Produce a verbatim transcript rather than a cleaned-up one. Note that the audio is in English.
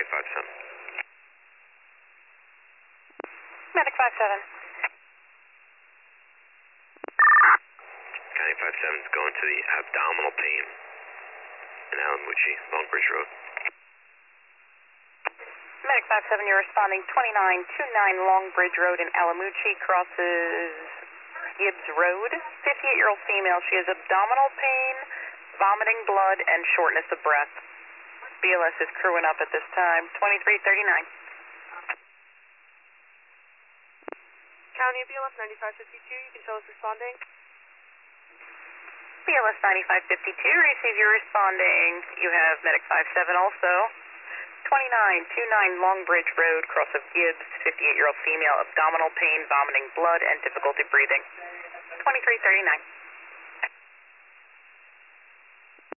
County five seven. Medic five seven. County five seven is going to the abdominal pain in Alamucci, Long Bridge Road. Medic five seven, you're responding twenty-nine twenty-nine Long Bridge Road in Alamucci, crosses Gibbs Road. fifty-eight-year-old female. She has abdominal pain, vomiting blood, and shortness of breath. B L S is crewing up at this time. twenty-three thirty-nine. County B L S ninety-five fifty-two, you can tell us responding. B L S ninety-five fifty-two, receive your responding. You have Medic five seven also. twenty-nine twenty-nine Long Bridge Road, cross of Gibbs, fifty-eight-year-old female, abdominal pain, vomiting blood, and difficulty breathing. twenty-three thirty-nine.